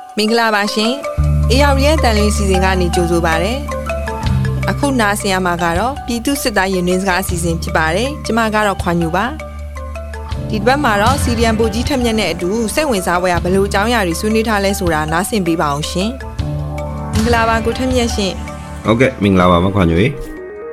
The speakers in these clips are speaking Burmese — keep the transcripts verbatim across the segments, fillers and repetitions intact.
မင်္ဂလာပါရှင်။ အေး အာရီရဲ့တန်လင်းစီစဉ်ကနေကြိုဆိုပါရစေ။အခုနားဆင်ရမှာကတော့ပြည်သူစစ်သားရင်တွင်းစကားအစီအစဉ်ဖြစ်ပါတယ်။ကျွန်မကတော့ခွန်ညူပါ။ဒီဘက်မှာတော့စီရီယံပိုကြီးထက်မြက်နဲ့အတူစိတ်ဝင်စားဖွယ်ဘယ်လိုအကြောင်းအရာတွေဆွေးနွေးထားလဲဆိုတာနားဆင်ပေးပါအောင်ရှင်။မင်္ဂလာပါကိုထက်မြက်ရှင်။ဟုတ်ကဲ့မင်္ဂလာပါမခွန်ညူရေ။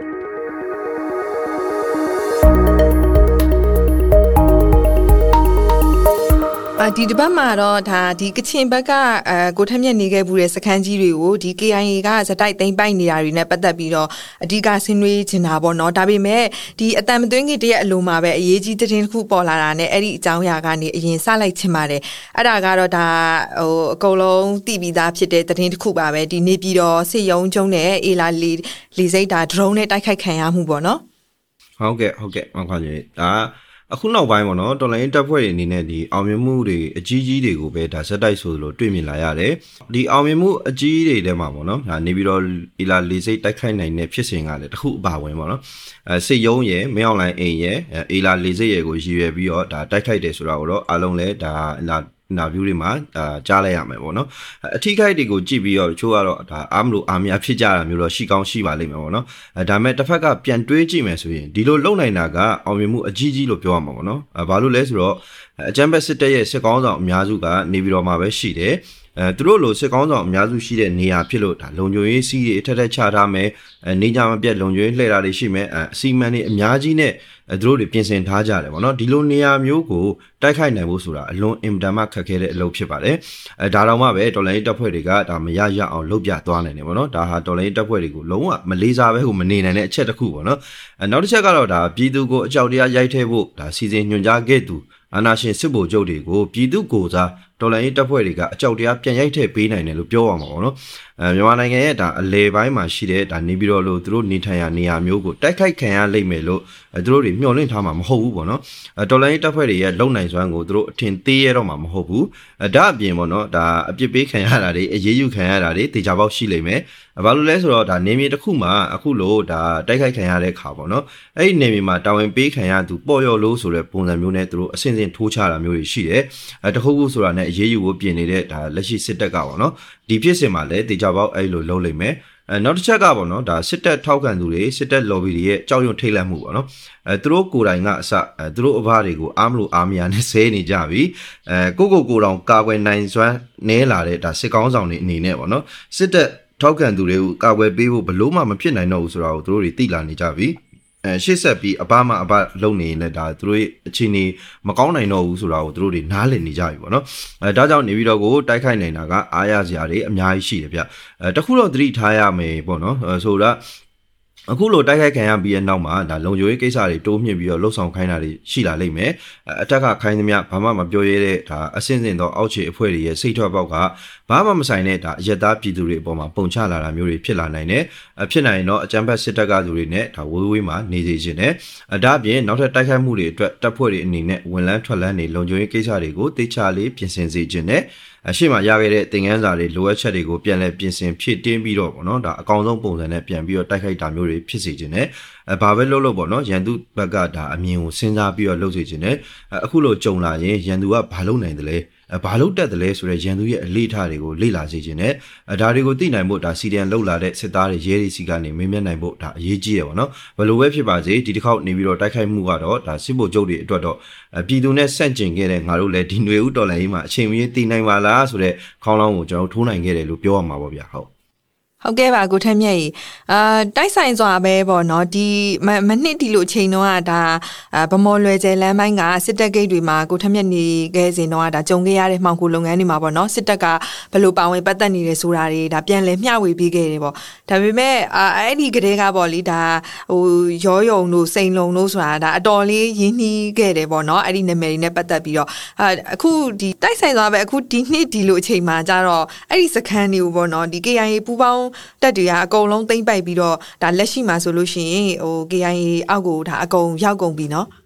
ဒီတပတ်မှာတော့ဒါဒီကချင်ဘက်ကအဲကိုထက်မြက်နေခဲ့ဘူးတဲ့စခန်းကြီးတွေကိုဒီ K I A ကစတိုက်သိမ်းပိုက်နေတာတွေနဲ့ပတ်သက်ပြီးတော့အဓိကဆွေးနွေးချင်တာပေါ့နော်ဒါပေမဲ့ဒီအတန်မသွင်းခင်တရက်အလိုမှာပဲအရေးကြီးသတင်းတစ်ခုပေါ်လာတာနဲ့အဲ့ဒီအကြောင်းအရာကနေအရင်စလိုက်ချင်ပါတယ်အဲ့ဒါကတော့ဒါဟိုအကုန်လုံးတည်ပြီးသားဖြစ်တဲ့သတင်းတစ်ခုပါပဲဒီနေပြည်တော်စစ်ရုံးကျုံနဲ့အေလာလီလီစိတ်တာ drone နဲ့တိုက်ခိုက်ခံရမှုပေါ့နော်ဟုတ်ကဲ့ဟုတ်ကဲ့မခွန်ကြီးဒါအခုနောက်ပိုင်းပေါ့နော်တော်လိုင်းတပ်ဖွဲ့တွေအနေနဲ့ဒီအောင်မြင်မှုတွေအကြီးကြီးတွေကိုပဲဒါဇက်တိုက်ဆိုလို့တွေ့မြင်လာရတယ်ဒီအောင်မြင်မှုအကြီးတွေထဲမှာပေါ့နော်ဒါနေပြီးတော့အီလာလီစိတ်တိုက်ခိုက်နိုင်တဲ့ဖြစ်စဉ်ကလည်းတခုအပါဝင်ပေါ့နော်အဲစစ်ရုံးရဲ့မင်းအောင်လိုင်းအိမ်ရဲ့အီလာလီစိတ်ရဲ့ကိုရည်ရွယ်ပြီးတော့ဒါတိုက်ခိုက်တယ်ဆိုတာကိုတော့အားလုံးလည်းဒါလာနာဗျူတွေမှာအာကြားလိုက်ရမယ်ပေါ့နော်အထီးခိုက်တွေကိုကြည့်ပြီးတော့တချို့ကတော့ဒါအားမလို့အားမရဖြစ်ကြတာမျိုးတော့ရှိကောင်းရှိပါလိမ့်မယ်ပေါ့နော်အဲဒါမဲ့တစ်ဖက်ကပြန်တွေးကြည့်မယ်ဆိုရင်ဒီလိုလုံနိုင်တာကအောင်မြင်မှုအကြီးကြီးလို့ပြောရမှာပေါ့နော်အဲဘာလို့လဲဆိုတော့အကြမ်းဖက်စစ်တပ်ရဲ့စစ်ကောင်းဆောင်အများစုကနေပြီးတော့မှာပဲရှိတယ်အဲသူတို့လိုစစ်ကောင်းဆောင်အများစုရှိတဲ့နေရာဖြစ်လို့ဒါလုံခြုံရေးစီးတွေအထက်ထက်ချထားမယ်အဲနေကြမပြတ်လုံခြုံရေးလှည့်တာတွေရှိမယ်အဲအစီမံတွေအများကြီးနဲ့သူတို့တွေပြင်ဆင်ထားကြတယ်ပေါ့နော်ဒီလိုနေရာမျိုးကိုတိုက်ခိုက်နိုင်ဖို့ဆိုတာအလွန်အင်မတန်မှခက်ခဲတဲ့အလုပ်ဖြစ်ပါတယ်အဲဒါတော့မှပဲတော်လိုင်းတပ်ဖွဲ့တွေကဒါမရရအောင်လုပ်ပြသွားနိုင်တယ်ပေါ့နော်ဒါဟာတော်လိုင်းတပ်ဖွဲ့တွေကိုလုံးဝမလေးစားပဲကိုမနေနိုင်တဲ့အချက်တစ်ခုပေါ့နော်အဲနောက်တစ်ချက်ကတော့ဒါပြည်သူကိုအကြောက်တရားရိုက်ထဲဖို့ဒါစီစဉ်ညွှန်ကြားခဲ့သူအာဏာရှင်စစ်ဗိုလ်ချုပ်တွေကိုပြည်သူကိုစားတော်လိုင်းတပ်ဖွဲ့တွေကအကြောက်တရားပြန်ရိုက်ထည့်ပေးနိုင်တယ်လို့ပြောရမှာပေါ့နော်အဲမြန်မာနိုင်ငံရဲ့ဒါအလဲပိုင်းမှာရှိတဲ့ဒါနေပြီးတော့လို့သူတို့နေထိုင်ရာနေရာမျိုးကိုတိုက်ခိုက်ခံရလိမ့်မယ်လို့သူတို့တွေမျှော်လင့်ထားမှာမဟုတ်ဘူးပေါ့နော်အဲတော်လိုင်းတပ်ဖွဲ့တွေရဲ့လုံနိုင်စွမ်းကိုသူတို့အထင်သေးရတော့မှာမဟုတ်ဘူးအဲဒါအပြင်ပေါ့နော်ဒါအပြစ်ပေးခံရတာတွေအရေးယူခံရတာတွေတေချာပေါက်ရှိလိမ့်မယ်ဘာလို့လဲဆိုတော့ဒါနေမြေတစ်ခုမှာအခုလို့ဒါတိုက်ခိုက်ခံရတဲ့ခါပေါ့နော်အဲ့ဒီနေမြေမှာတာဝန်ပေးခံရသူပေါ်ရော်လို့ဆိုတဲ့ပုံစံမျိုးနဲ့သူတို့အစင်စင်ထိုးချတာမျိုးတွေရှိတယ်အဲတခုခုဆိုတာနဲ့အရေးယူဖို့ပြင်နေတဲ့ဒါလက်ရှိစစ်တပ်ကပေါ့နော်ဒီဖြစ်စဉ်မှာလည်းတေချာပေါက်အဲ့လိုလုံးလိမ့်မယ်အဲနောက်တစ်ချက်ကပေါ့နော်ဒါစစ်တပ်ထောက်ခံသူတွေစစ်တပ် lobby တွေရဲ့ကြောက်ရွံ့ထိတ်လန့်မှုပေါ့နော်အဲသူတို့ကိုယ်တိုင်ကအစအဲသူတို့အဘတွေကိုအားမလို့အားမရနဲ့ဆဲနေကြပြီအဲကိုကိုကိုတောင်ကာကွယ်နိုင်စွမ်းနဲလာတဲ့ဒါစစ်ကောင်းဆောင်တွေအနေနဲ့ပေါ့နော်စစ်တပ်ထောက်ခံသူတွေကိုကာကွယ်ပေးဖို့ဘလို့မှမဖြစ်နိုင်တော့ဘူးဆိုတာကိုသူတို့တွေသိလာနေကြပြီအဲရှေ့ဆက်ပြီးအပမအပလုံနေရင်လည်းဒါသူတို့ရဲ့အခြေအနေမကောင်းနိုင်တော့ဘူးဆိုတာကိုသူတို့တွေနားလည်နေကြပြီပေါ့နော်အဲဒါကြောင့်နေပြီးတော့ကိုတိုက်ခိုက်နိုင်တာကအားရစရာတွေအများကြီးရှိတယ်ဗျအဲတခုတော့သတိထားရမယ်ပေါ့နော်ဆိုတော့အခုလိုတိုက်ခိုက်ခံရပြီးတဲ့နောက်မှာဒါလုံခြုံရေးကိစ္စတွေတိုးမြင့်ပြီးတော့လှုပ်ဆောင်ခိုင်းတာတွေရှိလာလိမ့်မယ်အထက်ကခိုင်းသမျှဘာမှမပြောရတဲ့ဒါအစင်းစင်သောအောက်ခြေအဖွဲ့တွေရဲ့စိတ်ထွက်ပေါက်ကဘာမှမဆိုင်တဲ့ဒါအယက်သားပြည်သူတွေအပေါ်မှာပုံချလာတာမျိုးတွေဖြစ်လာနိုင်တယ်ဖြစ်နိုင်ရင်တော့အကြမ်းဖက်စစ်တပ်ကသူတွေနဲ့ဒါဝေးဝေးမှာနေစေခြင်းနဲ့ဒါအပြင်နောက်ထပ်တိုက်ခိုက်မှုတွေအတွက်တပ်ဖွဲ့တွေအနေနဲ့ဝင်လန်းထွက်လန်းနေလုံခြုံရေးကိစ္စတွေကိုတေချာလေးပြင်ဆင်စေခြင်းနဲ့အရှိမရခဲ့တဲ့သင်ခန်းစာတွေလိုအပ်ချက်တွေကိုပြန်လည်ပြင်ဆင်ဖြည့်တင်းပြီးတော့ပေါ့နော်ဒါအကောင်ဆုံးပုံစံနဲ့ပြန်ပြီးတော့တိုက်ခိုက်တာမျိုးတွေဖြစ်စေခြင်းနဲ့အဲဘာပဲလုပ်လို့ပေါ့နော်ရန်သူဘက်ကဒါအမြင်ကိုစဉ်းစားပြီးတော့လုပ်စေခြင်းနဲ့အခုလိုကြုံလာရင်ရန်သူကဘာလုပ်နိုင်တယ်လဲဘာလို့တက်တယ်လဲဆိုတော့ရန်သူရဲ့အလေးထားတွေကိုလေ့လာစေခြင်းနဲ့ဒါတွေကိုသိနိုင်ဖို့ဒါစီဒီအန်လောက်လာတဲ့စစ်သားတွေရဲတွေစီကနေမေးမြန်းနိုင်ဖို့ဒါအရေးကြီးရပါတော့ဘယ်လိုပဲဖြစ်ပါစေဒီတစ်ခေါက်နေပြီးတော့တိုက်ခိုက်မှုကတော့ဒါစစ်ဗိုလ်ချုပ်တွေအတွက်တော့ပြည်သူနဲ့ဆန့်ကျင်ခဲ့တဲ့ငါတို့လည်းဒီຫນွေဦးတော်လှန်ရေးမှာအချိန်မီတည်နိုင်ပါလားဆိုတဲ့ခေါင်းလောင်းကိုကျွန်တော်ထိုးနိုင်ခဲ့တယ်လို့ပြောရမှာပေါ့ဗျာဟုတ်ဟုတ်ကဲ့ပါကိုထက်မြက်ကြီးအာတိုက်ဆိုင်စွာပဲပေါ့နော်ဒီမနှစ်ဒီလိုအချိန်တော့ကဒါဗမော်လွယ်ကျဲလမ်းပိုင်းကစစ်တပ်ဂိတ်တွေမှာကိုထက်မြက်နေခဲ့စဉ်တော့ဒါကြုံခဲ့ရတဲ့မှောင်ခိုလုပ်ငန်းတွေမှာပေါ့နော်စစ်တပ်ကဘယ်လိုပါဝင်ပတ်သက်နေတယ်ဆိုတာတွေဒါပြန်လည်မျှဝေပေးခဲ့တယ်ပေါ့ဒါပေမဲ့အဲ့ဒီကလေးကပေါ့လေဒါဟိုရောယုံတို့စိန်လုံတို့ဆိုတာဒါအတော်လေးရင်းနှီးခဲ့တယ်ပေါ့နော်အဲ့ဒီနာမည်တွေနဲ့ပတ်သက်ပြီးတော့အခုဒီတိုက်ဆိုင်စွာပဲအခုဒီနှစ်ဒီလိုအချိန်မှာကြတော့အဲ့ဒီစခန်းတွေကိုပေါ့နော်ဒီ K I A ပူပေါင်းတက်တွေကအကုန်လုံးသိမ့်ပိုက်ပြီးတော့ဒါလက်ရှိမှာဆိုလို့ရှိရင်ဟို K I A အောက်ကိုဒါအကုန်ရောက်ကုန်ပြီနော်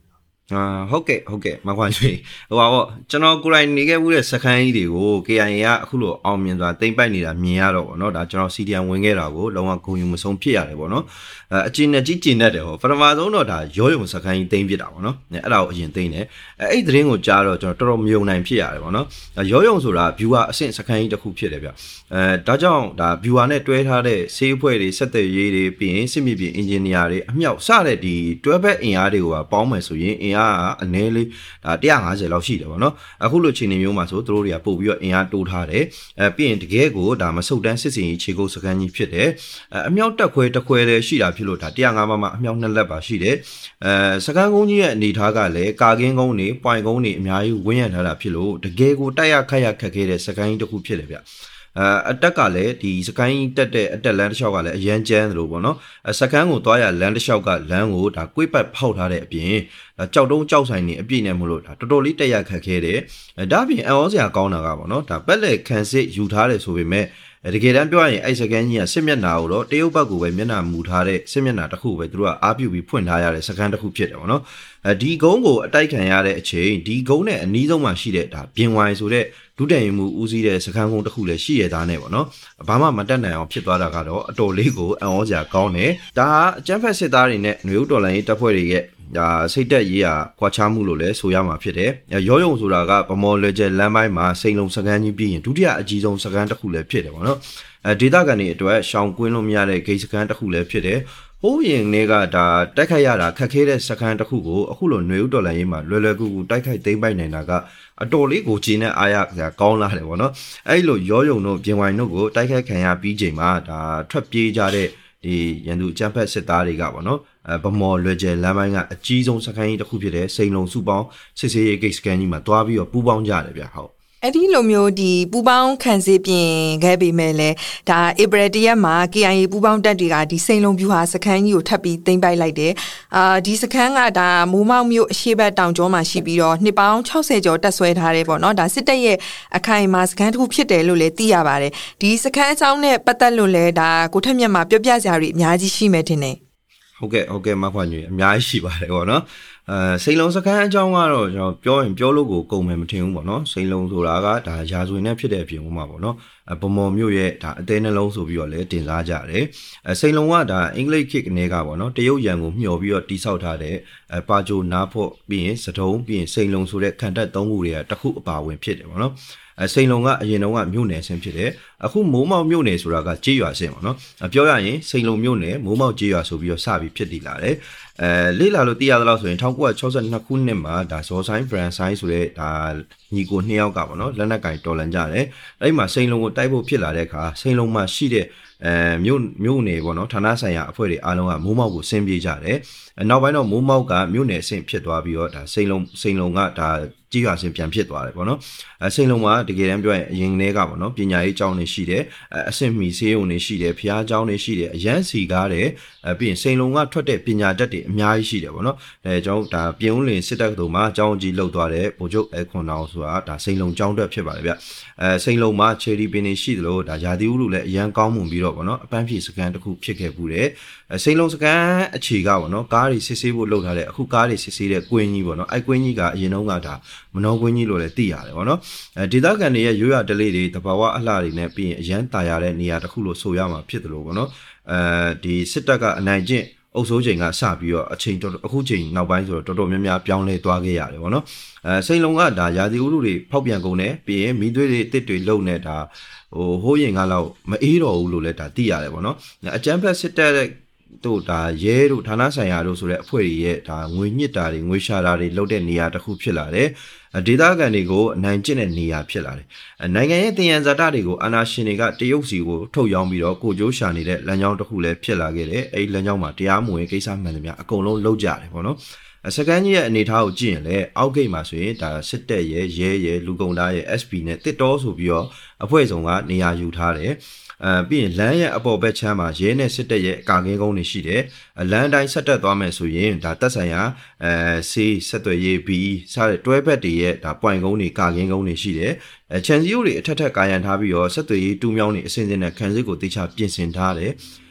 အာဟုတ်ကဲ့ဟုတ်ကဲ့မခွန်ရွှေဟိုပါပေါ့ကျွန်တော်ကိုယ်တိုင်နေခဲ့ဘူးတဲ့စခန်းကြီးတွေကို K I A ကအခုလိုအောင်မြင်စွာတိမ့်ပိုက်နေတာမြင်ရတော့ဗောနော်ဒါကျွန်တော် C D M ဝင်ခဲ့တာကိုလုံးဝဂုဏ်ယူမဆုံးဖြစ်ရတယ်ဗောနော်အဲအကျဉ်းနဲ့ကြီးကျဉ်းတတ်တယ်ဟောပထမဆုံးတော့ဒါရောယုံစခန်းကြီးတိမ့်ပြစ်တာဗောနော်အဲ့ဒါကိုအရင်တိမ့်တယ်အဲအဲ့ဒီသတင်းကိုကြားတော့ကျွန်တော်တော်တော်မယုံနိုင်ဖြစ်ရတယ်ဗောနော်ရောယုံဆိုတာ viewer အဆင့်စခန်းကြီးတစ်ခုဖြစ်တယ်ဗျအဲဒါကြောင့်ဒါ viewer နဲ့တွဲထားတဲ့ဆေးအဖွဲ့တွေစက်သက်ရေးတွေပြီးရင်စစ်မြေပြင် engineer တွေအမြောက်စတဲ့ဒီတွဲဘက်အင်အားတွေကိုပေါင်းမယ်ဆိုရင်အင်အားကအနည်းလေးဒါone fiftyလောက်ရှိတယ်ဗောနော်အခုလိုခြေနေမျိုးမှာဆိုသူတို့တွေကပို့ပြီးတော့အင်အားတိုးထားတယ်အဲပြီးရင်တကယ်ကိုဒါမဆုတ်တန်းစစ်စင်ကြီးခြေကုပ်စခန်းကြီးဖြစ်တယ်အဲအမြောက်တက်ခွဲတစ်ခွဲတည်းရှိတာဖြစ်လို့ဒါone oh fiveမှာအမြောက်နှစ်လက်ပါရှိတယ်အဲစခန်းကုန်းကြီးရဲ့အနေထားကလည်းကာကင်းကုန်းတွေပွိုင်ကုန်းတွေအများကြီးဝင်းရထားတာဖြစ်လို့တကယ်ကိုတိုက်ရခတ်ရခက်ခဲတဲ့စခန်းကြီးတစ်ခုဖြစ်တယ်ဗျအဲအတက်ကလည်းဒီစကိုင်းတက်တဲ့အတက်လမ်းတစ်လျှောက်ကလည်းအရန်ကျန်းတယ်လို့ပေါ့နော်စကန်းကိုသွားရလမ်းတစ်လျှောက်ကလမ်းကိုဒါကွေးပတ်ဖောက်ထားတဲ့အပြင်ဒါကြောက်တုံးကြောက်ဆိုင်နေအပြည့်နဲ့မလို့ဒါတော်တော်လေးတက်ရခက်ခဲတယ်ဒါအပြင်အံ့ဩစရာကောင်းတာကပေါ့နော်ဒါပက်လက်ခံစစ်ယူထားတယ်ဆိုပေမဲ့တကယ်တမ်းပြောရင်အဲ့စကန်ကြီးကစစ်မျက်နှာကိုတော့တရုတ်ဘက်ကိုပဲမျက်နှာမူထားတဲ့စစ်မျက်နှာတစ်ခုပဲသူတို့ကအားပြုပြီးဖွင့်ထားရတဲ့စကန်တစ်ခုဖြစ်တယ်ပေါ့နော်အဲဒီကုန်းကိုအတိုက်ခံရတဲ့အချိန်ဒီကုန်းနဲ့အနီးဆုံးမှာရှိတဲ့ဒါပြင်ဝိုင်ဆိုတဲ့ဒုတန်ရင်မှုဦးစီးတဲ့စကန်ကုန်းတစ်ခုလည်းရှိရသားနဲ့ပေါ့နော်ဘာမှမတက်နိုင်အောင်ဖြစ်သွားတာကတော့အတော်လေးကိုအံ့ဩစရာကောင်းတယ်ဒါကအကျန်းဖက်စစ်သားတွေနဲ့ຫນွေဦးတော်လိုင်းတပ်ဖွဲ့တွေရဲ့ဒါစိတ်တက်ရေးရကွာခြားမှုလို့လည်းဆိုရမှာဖြစ်တယ်ရောယုံဆိုတာကဗမော်လွယ်ကျလမ်းပိုင်းမှာစိန်လုံးစကန်ကြီးပြီးရင်ဒုတိယအကြီးဆုံးစကန်တစ်ခုလည်းဖြစ်တယ်ပေါ့နော်အဲဒေသခံတွေအတွက်ရှောင်ကွင်းလို့မရတဲ့ဂိတ်စကန်တစ်ခုလည်းဖြစ်တယ်ဟိုးရင်တွေကဒါတိုက်ခိုက်ရတာခက်ခဲတဲ့စကန်တစ်ခုကိုအခုလိုຫນွေဦးတော်လိုင်းရေးမှာလွယ်လွယ်ကူကူတိုက်ခိုက်သိမ်းပိုက်နိုင်တာကအတော်လေးကိုဂျင်းနဲ့အားရကောင်းလာတယ်ပေါ့နော်အဲ့လိုရောယုံတို့ပြင်ဝိုင်တို့ကိုတိုက်ခိုက်ခံရပြီးချိန်မှာဒါထွက်ပြေးကြတဲ့ဒီရန်သူအကြမ်းဖက်စစ်သားတွေကပေါ့နော်အဲဗမော်လွယ်ကျလမ်းပိုင်းကအကြီးဆုံးစခန်းကြီးတစ်ခုဖြစ်တဲ့စိန်လုံးစုပေါင်းစစ်စေးရေးဂိတ်စကန်ကြီးမှာတွားပြီးတော့ပူးပေါင်းကြတယ်ဗျဟုတ်အဲ့ဒီလိုမျိုးဒီပူပေါင်းခံစစ်ပြင်ခဲ့ပေမဲ့လည်းဒါဧပြီတရက်မှာ K I A ပူပေါင်းတပ်တွေကဒီစိန်လုံးပြူဟာစခန်းကြီးကိုထပ်ပြီးသိမ်းပိုက်လိုက်တယ်အာဒီစခန်းကဒါမိုးမောက်မြို့အရှိတ်တောင်ကျောမှာရှိပြီးတော့နှစ်ပေါင်းsixtyကျော်တက်ဆွဲထားတယ်ပေါ့နော်ဒါစစ်တပ်ရဲ့အခိုင်အမာစခန်းတစ်ခုဖြစ်တယ်လို့လည်းသိရပါတယ်ဒီစခန်းအကြောင်းနဲ့ပတ်သက်လို့လည်းဒါကိုထက်မြတ်မှာပြောပြစရာတွေအများကြီးရှိမယ်ထင်တယ်ဟုတ်ကဲ့ဟုတ်ကဲ့မခွန်ကြီးအများကြီးရှိပါတယ်ပေါ့နော်အဲစိန်လုံးစခန်းအကြောင်းကတော့ကျွန်တော်ပြောရင်ပြောလို့ကိုကုန်မယ်မထင်ဘူးပေါ့နော်စိန်လုံးဆိုတာကဒါရာဇဝင်နဲ့ဖြစ်တဲ့အပြင်ဥမှာပေါ့နော်ဗမော်မြို့ရဲ့ဒါအသေးနှလုံးဆိုပြီးတော့လည်းတင်စားကြတယ်အဲစိန်လုံးကဒါအင်္ဂလိပ်ခေတ်ကနေကပေါ့နော်တရုတ်ရန်ကိုမျှော်ပြီးတော့တိဆောက်ထားတဲ့အဲပါဂျိုနားဖို့ပြီးရင်စတုံးပြီးရင်စိန်လုံးဆိုတဲ့ခံတပ်သုံးခုတွေကတစ်ခုအပါဝင်ဖြစ်တယ်ပေါ့နော်အဲစိန်လုံးကအရင်တုန်းကမြို့နယ်ဆင်းဖြစ်တယ်အခုမိုးမောက်မြို့နယ်ဆိုတာကကြေးရွာဆင်းပေါ့နော်ပြောရရင်စိန်လုံးမြို့နယ်မိုးမောက်ကြေးရွာဆိုပြီးတော့စပြီးဖြစ်တည်လာတယ်အဲလေ့လာလို့သိရသလောက်ဆိုရင်nineteen sixty-twoခုနှစ်မှာဒါဇော်ဆိုင်ဘရန်ဆိုင်ဆိုတဲ့ဒါညီကိုနှစ်ယောက်ကပေါ့နော်လက်နက်ကင်တော်လန်ကြတယ်အဲ့ဒီမှာစိန်လုံးကိုတိုက်ဖို့ဖြစ်လာတဲ့အခါစိန်လုံးမှာရှိတဲ့အဲမြို့မြို့နယ်ပေါ့နော်ဌာနဆိုင်ရာအဖွဲ့တွေအားလုံးကမိုးမောက်ကိုဆင်းပြေးကြတယ်နောက်ပိုင်းတော့မိုးမောက်ကမြို့နယ်အဆင့်ဖြစ်သွားပြီးတော့ဒါစိန်လုံးစိန်လုံးကဒါကြေးရွာဆင်းပြန်ဖြစ်သွားတယ်ပေါ့နော်အဲစိန်လုံးမှာတကယ်တမ်းပြောရင်အရင်ကတည်းကပေါ့နော်ပညာရေးကျောင်းတွေရှိတယ်အဆင့်မီဆေးရုံတွေရှိတယ်ဖျားကျောင်းတွေရှိတယ်အရန်စီကားတယ်အဲပြီးရင်စိန်လုံးကထွက်တဲ့ပညာတတ်တွေအများကြီးရှိတယ်ပေါ့နော်အဲကျွန်တော်ဒါပြင်ဦးလင်စစ်တပ်တို့မှာကျောင်းကြီးလှုပ်သွားတဲ့ဗိုလ်ချုပ်အဲခွန်တော်ဆိုတာဒါစိန်လုံးကျောင်းတက်ဖြစ်ပါတယ်ဗျအဲစိန်လုံးမှာချယ်ရီပင်တွေရှိသလိုဒါယာတီဦးလို့လည်းအရန်ကောင်းမွန်ပြီးတော့ပေါ့နော်အပန်းဖြေစကန်တစ်ခုဖြစ်ခဲ့ပူတယ်စိန်လုံးစကန်အခြေကပေါ့နော်ကားတွေစစ်ဆေးဖို့လှုပ်ထားတဲ့အခုကားတွေစစ်ဆေးတဲ့ကွင်းကြီးပေါ့နော်အဲကွင်းကြီးကအရင်တုန်းကဒါမနောကွင်းကြီးလို့လည်းသိရတယ်ပေါ့နော်အဲဒေသခံတွေရဲ့ရိုးရာဓလေ့တွေတဘာဝအလှတွေနဲ့ပြီးရင်အရန်တာရတဲ့နေရာတစ်ခုလို့ဆိုရမှာဖြစ်တယ်လို့ပေါ့နော်အဲဒီစစ်တပ်ကအနိုင်ကျင့်အုပ်စိုးချိန်ကစပြီးတော့အချိန်တော်အခုချိန်နောက်ပိုင်းဆိုတော့တော်တော်များများပြောင်းလဲသွားခဲ့ရတယ်ပေါ့နော်အဲစိန်လုံးကဒါရာသီဥတုတွေဖောက်ပြန်ကုန်တယ်ပြီးရင်မိသွေးတွေတစ်တွေလုံနေဒါဟိုဟိုးရင်ကတော့မအေးတော့ဘူးလို့လည်းဒါသိရတယ်ပေါ့နော်အကျန်းဖက်စစ်တပ်တို့ဒါရဲတို့ဌာနဆိုင်ရာတို့ဆိုတဲ့အဖွဲ့တွေရဲ့ဒါငွေညစ်တာတွေငွေရှာတာတွေလုပ်တဲ့နေရာတစ်ခုဖြစ်လာတယ်ဒေသခံတွေကိုအနိုင်ကျင့်တဲ့နေရာဖြစ်လာတယ်နိုင်ငံရဲ့တင်ရန်ဇာတတွေကိုအာဏာရှင်တွေကတရုတ်စီကိုထုတ်ရောင်းပြီးတော့ကိုကျိုးရှာနေတဲ့လမ်းကြောင်းတစ်ခုလည်းဖြစ်လာခဲ့တယ်အဲဒီလမ်းကြောင်းမှာတရားမဝင်ကိစ္စမှန်သမျှအကုန်လုံးလုပ်ကြတယ်ပေါ့နော်စကန်ကြီးရဲ့အနေထားကိုကြည့်ရင်လည်းအောက်ဂိတ်မှာဆိုရင်ဒါစစ်တပ်ရဲ့ရဲရဲ့လူကုန်သားရဲ့ S P နဲ့တစ်တော်ဆိုပြီးတော့အဖွဲ့စုံကနေရာယူထားတယ်အဲပြီးရင်လမ်းရဲ့အပေါ်ဘက်ချမ်းမှာရဲနဲ့စစ်တပ်ရဲ့ကာကင်းကုန်းတွေရှိတယ်လမ်းတိုင်းဆက်တက်သွားမယ်ဆိုရင်ဒါတက်ဆိုင်ရာအဲဆေးဆက်သွယ်ရေး B စတဲ့တွဲဘက်တွေရဲ့ဒါပွိုင်ကုန်းတွေကာကင်းကုန်းတွေရှိတယ်အဲခြံစည်းရိုးတွေအထက်ထက်ကာရန်ထားပြီးတော့ဆက်သွယ်ရေးတူးမြောင်းတွေအစင်းစင်းနဲ့ခံစစ်ကိုတေချာပြင်ဆင်ထားတယ်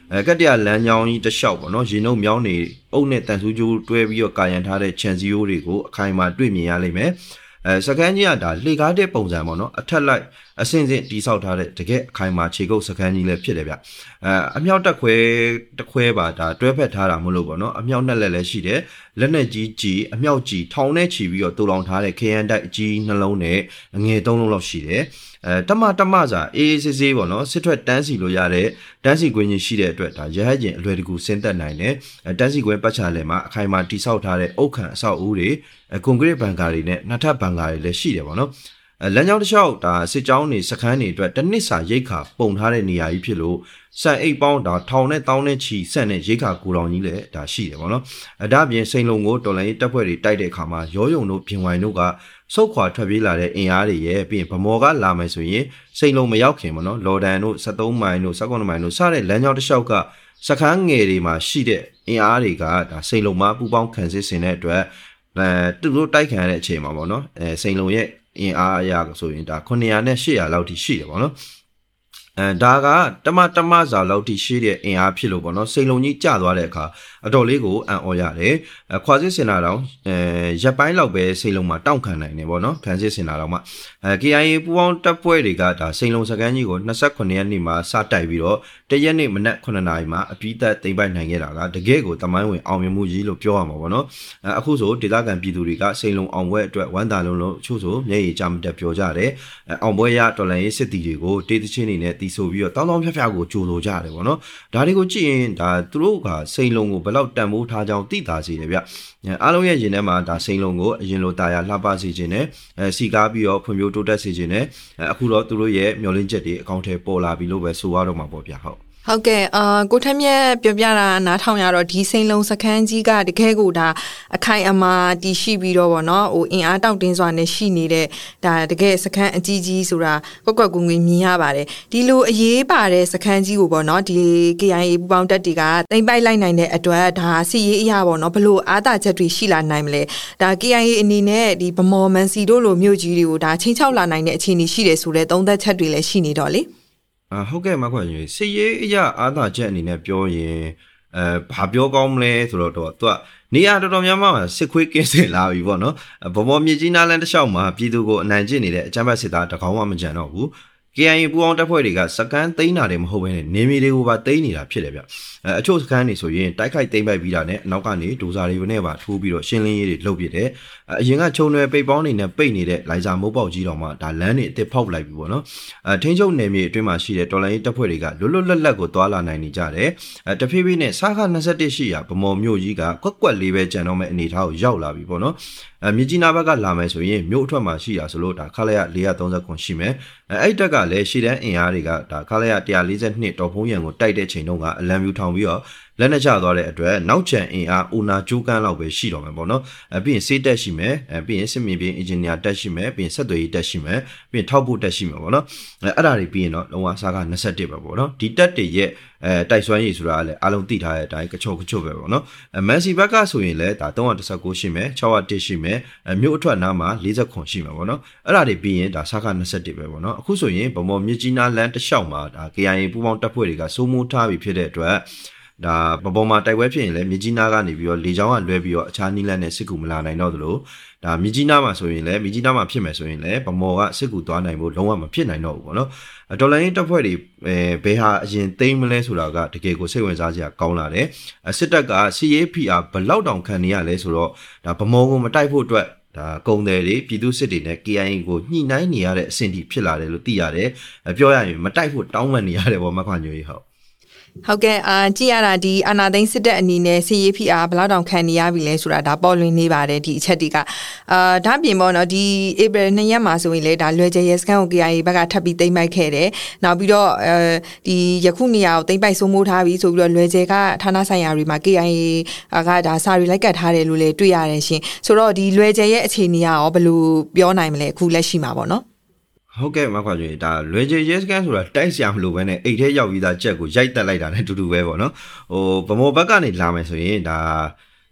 အဲကတ္တရလမ်းကြောင်းကြီးတစ်လျှောက်ပေါ့နော်ရေနုပ်မြောင်းနေအုပ်နဲ့တန်ဆူးကျိုးတွဲပြီးတော့ကာရန်ထားတဲ့ခြံစည်းရိုးတွေကိုအခိုင်အမာတွေ့မြင်ရလိမ့်မယ်အဲစကန်းကြီးကဒါလှေကားတဲ့ပုံစံပေါ့နော်အထက်လိုက်အဆင့်ဆင့်တိဆောက်ထားတဲ့တကယ်အခိုင်အမာခြေကုပ်စကန်းကြီးလည်းဖြစ်တယ်ဗျအဲအမြောက်တက်ခွဲတစ်ခွဲပါဒါတွဲဖက်ထားတာမလို့ပေါ့နော်အမြောက်နဲ့လည်းလည်းရှိတယ်လက်နဲ့ကြီးကြီးအမြောက်ကြီးထောင်နဲ့ချီပြီးတော့တူလောင်ထားတဲ့ K N တိုက်အကြီးနှလုံးနဲ့ငယ်သုံးလုံးလောက်ရှိတယ်အဲတမတမစာအေးအေးဆေးဆေးပေါ့နော်စစ်ထွက်တန်းစီလို့ရတဲ့တန်းစီကွင်းကြီးရှိတဲ့အတွက်ဒါရဟတ်ကျင်အလွယ်တကူဆင်းသက်နိုင်တယ်အဲတန်းစီကွင်းပတ်ချာလဲမှာအခိုင်အမာတိဆောက်ထားတဲ့အုတ်ခံအဆောက်အဦတွေကွန်ကရစ်ဘန်ကာတွေနဲ့နှစ်ထပ်ဘန်ကာတွေလည်းရှိတယ်ပေါ့နော်အဲလမ်းကြောင်းတစ်လျှောက်ဒါစစ်ကြောင်းတွေစခန်းတွေအတွက်တစ်နှစ်စာရိတ်ခါပုံထားတဲ့နေရာကြီးဖြစ်လို့စံအိတ်ပေါင်းဒါထောင်နဲ့တောင်းနဲ့ချီဆက်နဲ့ရိတ်ခါကိုတောင်ကြီးလည်းဒါရှိတယ်ပေါ့နော်အဲဒါပြင်စိန်လုံကိုတော်လိုင်းတပ်ဖွဲ့တွေတိုက်တဲ့အခါမှာရောယုံတို့ပြင်ဝိုင်တို့ကစုတ်ခွာထွက်ပြေးလာတဲ့အင်အားတွေရဲ့ပြီးရင်ဗမော်ကလာမယ်ဆိုရင်စိန်လုံမရောက်ခင်ပေါ့နော်လော်ဒန်တို့sevenမိုင်တို့sevenမိုင်တို့စတဲ့လမ်းကြောင်းတစ်လျှောက်ကစခန်းငယ်တွေမှာရှိတဲ့အင်အားတွေကဒါစိန်လုံမှာပူပေါင်းခံစစ်ဆင်တဲ့အတွက်အဲသူတို့တိုက်ခံရတဲ့အချိန်မှာပေါ့နော်အဲစိန်လုံရဲ့အင်အားအရာဆိုရင်ဒါnine hundredနဲ့eight hundredလောက်ထိရှိတယ်ပေါ့နော်အဲဒါကတမတမစာလောက်ထိရှိတဲ့အင်အားဖြစ်လို့ပေါ့နော်စိန်လုံကြီးကျသွားတဲ့အခါအတော်လေးကိုအံ့ဩရတယ်အဲခွာစစ်စင်တာတောင်အဲရက်ပိုင်းလောက်ပဲစိန်လုံမှာတောင့်ခံနိုင်တယ်ပေါ့နော်ခံစစ်စင်တာတောင်မှအဲ K I A ပူပေါင်းတပ်ဖွဲ့တွေကဒါစိန်လုံစခန်းကြီးကိုtwenty-nineရက်နေ့မှာစတိုက်ပြီးတော့တရက်နေ့မနက်nineနာရီမှာအပြီးသက်သိမ်းပိုက်နိုင်ခဲ့တာကတကယ်ကိုတမိုင်းဝင်အောင်မြင်မှုကြီးလို့ပြောရမှာပေါ့နော်အဲအခုဆိုဒေသခံပြည်သူတွေကစိန်လုံအောင်ပွဲအတွက်ဝမ်းသာလုံးလုံးအချို့ဆိုမျက်ရည်ကျမတက်ပြောကြတယ်အဲအောင်ပွဲရတော်လန်ရေးစစ်တီတွေကိုတေးသချင်းတွေနဲ့တီးဆိုပြီးတော့တောင်းတောင်းဖြတ်ဖြတ်ကိုကြိုလိုကြတယ်ပေါ့နော်ဒါတွေကိုကြည့်ရင်ဒါသူတို့ကစိန်လုံကိုဘယ်လောက်တန်ဖိုးထားကြောင်းသိသာစေတယ်ဗျအားလုံးရဲ့ရင်ထဲမှာဒါစိန်လုံကိုအရင်လိုတာယာလှပစေခြင်းနဲ့အဲစီကားပြီးတော့ဖွံ့ဖြိုးတိုးတက်စေခြင်းနဲ့အခုတော့သူတို့ရဲ့မျှော်လင့်ချက်တွေအကောင့်ထဲပေါ်လာပြီလို့ပဲဆိုရတော့မှာပေါ့ဗျဟုတ်ဟုတ်ကဲ့အာကိုထက်မြက်ပြောပြတာနားထောင်ရတော့ဒီစိန်လုံစခန်းကြီးကတကယ်ကိုဒါအခိုင်အမာတည်ရှိပြီးတော့ဗောနော်ဟိုအင်အားတောင့်တင်းစွာနဲ့ရှိနေတဲ့ဒါတကယ်စခန်းအကြီးကြီးဆိုတာကွက်ကွက်ကွင်းကွင်းမြင်ရပါတယ်ဒီလိုအရေးပါတဲ့စခန်းကြီးကိုဗောနော်ဒီ K I A ပူပေါင်းတပ်တွေကတိမ့်ပိုက်လိုက်နိုင်တဲ့အတွက်ဒါစီရေးအရာဗောနော်ဘလို့အားသာချက်တွေရှိလာနိုင်မလဲဒါ K I A အနေနဲ့ဒီဗမော်မန်စီတို့လိုမြို့ကြီးတွေကိုဒါချင်းချောက်လာနိုင်တဲ့အခြေအနေရှိတယ်ဆိုတဲ့သုံးသက်ချက်တွေလည်းရှိနေတော့လေအာဟုတ်ကဲ့မခွင့်ကြီးစစ်ရေးအရာအာသာချက်အနေနဲ့ပြောရင်အဲဘာပြောကောင်းမလဲဆိုတော့တော့သူကနေရာတော်တော်များများစစ်ခွေးကင်းစင်လာပြီပေါ့နော်ဗမော်မြေကြီးနားလန်းတစ်လျှောက်မှာပြည်သူကိုအနိုင်ကျင့်နေတဲ့အကြမ်းဖက်စစ်သားတကောင်မှမကြံတော့ဘူးK I A ပူအောင်တပ်ဖွဲ့တွေကစကန်သိမ်းတာတွေမဟုတ်ဘဲနဲ့နေမီတွေကိုပါသိမ်းနေတာဖြစ်တယ်ဗျအဲအချို့စကန်တွေဆိုရင်တိုက်ခိုက်သိမ်းပိုက်ပြီးတာနဲ့အနောက်ကနေဒိုဇာတွေနဲ့ပါထိုးပြီးတော့ရှင်းလင်းရေးတွေလုပ်ပြတယ်အရင်ကခြုံရွယ်ပိတ်ပေါင်းနေနဲ့ပိတ်နေတဲ့လိုင်ဇာမိုးပေါက်ကြီးတော်မှာဒါလမ်းတွေအစ်စ်ဖောက်လိုက်ပြီပေါ့နော်အဲထင်းချုပ်နယ်မြေအတွင်းမှာရှိတဲ့တော်လိုင်းတပ်ဖွဲ့တွေကလွတ်လွတ်လပ်လပ်ကိုတွာလာနိုင်နေကြတယ်အဲတဖြည်းဖြည်းနဲ့စားခtwenty-oneရှိရာဗမော်မြို့ကြီးကကွက်ကွက်လေးပဲကြံတော့မဲ့အနေထားကိုရောက်လာပြီပေါ့နော်အဲမြကြီးနားဘက်ကလာမယ်ဆိုရင်မြို့အထွက်မှာရှိတာဆိုလို့ဒါခါလိုက်ရfour thirty-nineရှိမယ်အဲအဲ့တက်ကလည်းရှေ့တန်းအင်အားတွေကဒါခါလိုက်ရone forty-twoတော်ဖုံးရံကိုတိုက်တဲ့ချိန်တုန်းကအလံပြူထောင်ပြီးတော့လက်နဲ့ချသွားတဲ့အတွက်နောက်ချန်အင်အားအိုနာကျိုးကန်းလောက်ပဲရှိတော့မယ်ပေါ့နော်အဲပြီးရင်စေးတက်ရှိမယ်အဲပြီးရင်စစ်မြေပြင်အင်ဂျင်နီယာတက်ရှိမယ်ပြီးရင်ဆက်သွယ်ရေးတက်ရှိမယ်ပြီးရင်ထောက်ပို့တက်ရှိမယ်ပေါ့နော်အဲအဲ့ဒါတွေပြီးရင်တော့လုံးဝစားကtwenty-oneပဲပေါ့နော်ဒီတက်တွေရဲ့အဲတိုက်စွမ်းရည်ဆိုတာကလည်းအားလုံးသိထားတဲ့အတိုင်းကချုံကချုံပဲပေါ့နော်အဲမန်စီဘက်ကဆိုရင်လည်းဒါthree nineteenရှိမယ်six oh oneရှိမယ်အဲမြို့အထွက်နားမှာforty-nineရှိမှာပေါ့နော်အဲ့ဒါတွေပြီးရင်ဒါစားကtwenty-oneပဲပေါ့နော်အခုဆိုရင်ဗမော်မြကြီးနားလမ်းတစ်လျှောက်မှာဒါ K I A ပူပေါင်းတပ်ဖွဲ့တွေကစိုးမိုးထားပြီးဖြစ်တဲ့အတွက်ဒါပပေါ်မှာတိုက်ပွဲဖြစ်ရင်လည်းမြကြီးနားကနေပြီးတော့လေကြောင်းကလွဲပြီးတော့အခြားနီးလန်းနဲ့စစ်ကူမလာနိုင်တော့သလိုဒါမြကြီးနားမှာဆိုရင်လည်းမြကြီးနားမှာဖြစ်မယ်ဆိုရင်လည်းပမော်ကစစ်ကူသွားနိုင်ဖို့လုံးဝမဖြစ်နိုင်တော့ဘူးပေါ့နော်ဒေါ်လာရင်းတပ်ဖွဲ့တွေအဲဘယ်ဟာအရင်သိမ်းမလဲဆိုတာကတကယ်ကိုစိတ်ဝင်စားစရာကောင်းလာတယ်စစ်တပ်က C A P R ဘလောက်တောင်ခံနေရလဲဆိုတော့ဒါပမော်ကိုမတိုက်ဖို့အတွက်ဒါကုံတယ်တွေပြည်သူစစ်တွေနဲ့ K I A ကိုညှိနှိုင်းနေရတဲ့အဆင့်ထိဖြစ်လာတယ်လို့သိရတယ်ပြောရရင်မတိုက်ဖို့တောင်းပန်နေရတယ်ပေါ့မခွန်ညိုကြီးဟုတ်ဟုတ်ကဲ့အာကြည့်ရတာဒီအာနာသိန်းစစ်တပ်အနေနဲ့ C A P R ဘယ်လောက်တောင်ခံနေရပြီလဲဆိုတာဒါပေါ်လွင်နေပါတယ်ဒီအချက်တွေကအာဒါပြင်ပေါ့နော်ဒီ April twoရက်မှာဆိုရင်လေဒါလွယ်ကျရဲစကန်ကို K I A ဘက်ကထပ်ပြီးသိမ်းပိုက်ခဲ့တယ်နောက်ပြီးတော့အဲဒီယခုနေရာကိုသိမ်းပိုက်စိုးမိုးထားပြီးဆိုပြီးတော့လွယ်ကျဲကဌာနဆိုင်ရာတွေမှာ K I A ကဒါစာရီလိုက်ကတ်ထားတယ်လို့လည်းတွေ့ရတယ်ရှင်ဆိုတော့ဒီလွယ်ကျဲရဲ့အခြေအနေကရောဘယ်လိုပြောနိုင်မလဲအခုလက်ရှိမှာပေါ့နော်ဟုတ်ကဲ့မခွာကြွေဒါလွယ်ကျရဲစကန်ဆိုတာတိုက်စရာမလိုပဲနဲ့အိတ်ထဲရောက်ပြီးသားချက်ကိုရိုက်တက်လိုက်တာနဲ့တူတူပဲပေါ့နော်ဟိုဗမော်ဘက်ကနေလာမယ်ဆိုရင်ဒါ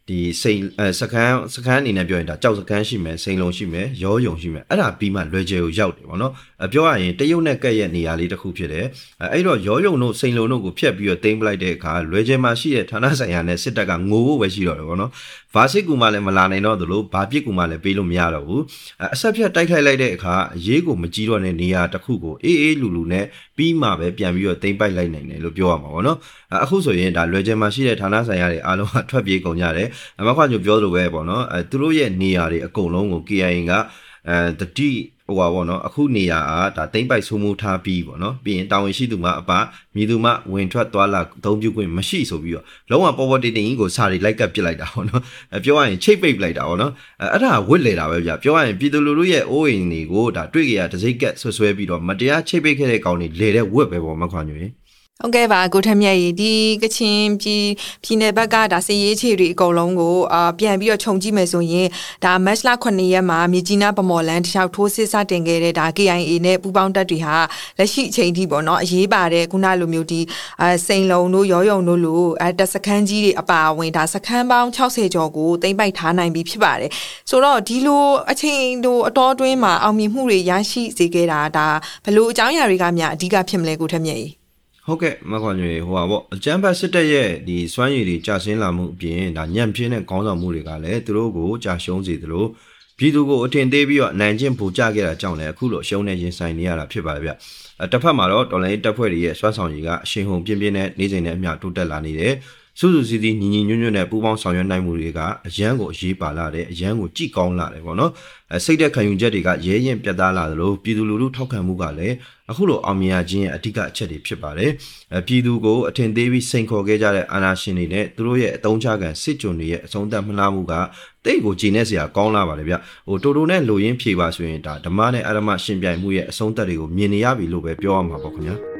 ဒီစိန်အဲစကန်စကန်အနေနဲ့ပြောရင်ဒါကြောက်စကန်ရှိမယ်စိန်လုံးရှိမယ်ရောယုံရှိမယ်အဲ့ဒါပြီးမှလွယ်ကျယ်ကိုရောက်တယ်ပေါ့နော်ပြောရရင်တရုတ်နဲ့ကက်ရဲ့နေရာလေးတစ်ခုဖြစ်တယ်အဲ့တော့ရောယုံတို့စိန်လုံးတို့ကိုဖျက်ပြီးတော့တိမ့်ပလိုက်တဲ့အခါလွယ်ကျယ်မှာရှိတဲ့ဌာနဆိုင်ရာနဲ့စစ်တပ်ကငိုဖို့ပဲရှိတော့တယ်ပေါ့နော်ဘာစစ်ကူမှလည်းမလာနိုင်တော့သလိုဘာပြစ်ကူမှလည်းပေးလို့မရတော့ဘူးအဆက်ဖြတ်တိုက်ခိုက်လိုက်တဲ့အခါအရေးကိုမကြီးတော့တဲ့နေရာတစ်ခုကိုအေးအေးလူလူနဲ့ပြီးမှပဲပြန်ပြီးတော့တိမ့်ပိုက်လိုက်နိုင်တယ်လို့ပြောရမှာပေါ့နော်အခုဆိုရင်ဒါလွယ်ကျယ်မှာရှိတဲ့ဌာနဆိုင်ရာတွေအားလုံးကထွက်ပြေးကုန်ကြတယ်အမခွညိုပြောလို့ပဲပေါ့နော်အဲသူတို့ရဲ့နေရာတွေအကုန်လုံးကို K I A ကအဲတတိဟိုပါပေါ့နော်အခုနေရာအားဒါတိမ့်ပိုက်ဆိုးမှုထားပြီးပေါ့နော်ပြီးရင်တာဝန်ရှိသူမှအပမြည်သူမှဝင်ထွက်သွားလာအသုံးပြုခွင့်မရှိဆိုပြီးတော့လုံးဝပေါ်ပေါ်တင်တင်ကြီးကိုစာတွေလိုက်ကပ်ပစ်လိုက်တာပေါ့နော်အဲပြောရရင်ချိတ်ပိတ်လိုက်တာပေါ့နော်အဲအဲ့ဒါဝစ်လေတာပဲဗျပြောရရင်ပြည်သူလူထုရဲ့အိုးအိမ်တွေကိုဒါတွေ့ကြရတစိမ့်ကက်ဆွဆွဲပြီးတော့မတရားချိတ်ပိတ်ခဲ့တဲ့ကောင်တွေလေတဲ့ဝစ်ပဲပေါ့မခွညိုရေဟုတ်ကဲ့ပါကိုထက်မြတ်ကြီးဒီကချင်ပြည်ပြည်နယ်ဘက်ကဒါစီရေးချေတွေအကုန်လုံးကိုအာပြန်ပြီးတော့ခြုံကြည့်မယ်ဆိုရင်ဒါမတ်လခုနှစ်ရက်မှာမြေကြီးနားဗမော်လန်တခြားထိုးစစ်စတင်ခဲ့တဲ့ဒါ K I A နဲ့ပူးပေါင်းတပ်တွေဟာလက်ရှိအချိန်ထိပေါ့နော်အရေးပါတဲ့ခုနလိုမျိုးဒီအဲစိန်လုံးတို့ရောယုံတို့လိုအဲတစခန်းကြီးတွေအပါအဝင်ဒါစခန်းပေါင်း၆၀ကျော်ကိုသိမ့်ပိုက်ထားနိုင်ပြီဖြစ်ပါတယ်ဆိုတော့ဒီလိုအချိန်တို့အတော်အတွင်းမှာအောင်မြင်မှုတွေရရှိစေခဲ့တာဒါဘယ်လိုအကြောင်းအရာတွေကများအဓိကဖြစ်မလဲကိုထက်မြတ်ကြီးဟုတ်ကဲ့မခွန်ကြီးဟိုပါပေါ့အကျန်းဖတ်စစ်တပ်ရဲ့ဒီစွမ်းရည်တွေကြာရှင်းလာမှုအပြင်ဒါညံ့ပြင်းတဲ့ခေါင်းဆောင်မှုတွေကလည်းသူတို့ကိုကြာရှုံးစေသလိုပြည်သူကိုအထင်သေးပြီးတော့နိုင်ကျင့်ပူကြခဲ့တာကြောင့်လည်းအခုလိုရှုံးနေရင်ဆိုင်နေရတာဖြစ်ပါတယ်ဗျ။တစ်ဖက်မှာတော့တော်လိုင်းတပ်ဖွဲ့တွေရဲ့စွမ်းဆောင်ရည်ကအရှင်ဟုန်ပြင်းပြင်းနဲ့နေစဉ်နဲ့အမျှတိုးတက်လာနေတယ်။စုစုစည်းစည်းညီညီညွတ်ညွတ်နဲ့ပူးပေါင်းဆောင်ရွက်နိုင်မှုတွေကအရန်ကိုအရေးပါလာတယ်အရန်ကိုကြည်ကောင်းလာတယ်ပေါ့နော်။အဲစိတ်သက်ခံယူချက်တွေကရဲရင်ပြတ်သားလာသလိုပြည်သူလူထုထောက်ခံမှုကလည်းအခုလိုအောင်မြင်ရခြင်းရဲ့အဓိကအချက်တွေဖြစ်ပါတယ်။အဲပြည်သူကိုအထင်သေးပြီးစိန်ခေါ်ခဲ့ကြတဲ့အာဏာရှင်တွေနဲ့သူတို့ရဲ့အတုံးချခံစစ်ကြုံတွေရဲ့အဆုံးသတ်မလားမှုကတိတ်ကိုကြည်နေစရာကောင်းလာပါတယ်ဗျ။ဟိုတိုတိုနဲ့လိုရင်းဖြေပါဆိုရင်ဒါဓမ္မနဲ့အရမရှင်ပြိုင်မှုရဲ့အဆုံးသတ်တွေကိုမြင်နေရပြီလို့ပဲပြောရမှာပေါ့ခင်ဗျာ။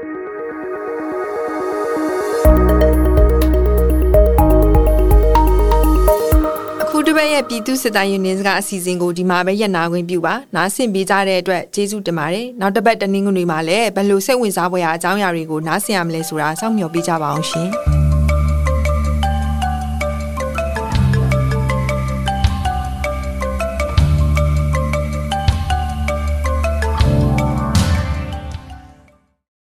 တပည့်ရဲ့ပြည်သူစစ်သားယူနစ်ကအစီအစဉ်ကိုဒီမှာပဲရပ်နာခွင့်ပြုပါနားဆင်ပေးကြတဲ့အတွက်ကျေးဇူးတင်ပါတယ်နောက်တစ်ပတ်တနင်္ဂနွေမှာလည်းဘယ်လိုစိတ်ဝင်စားဖွယ်ရာအကြောင်းအရာတွေကိုနားဆင်ရမလဲဆိုတာစောင့်မျှော်ပေးကြပါအောင်ရှင်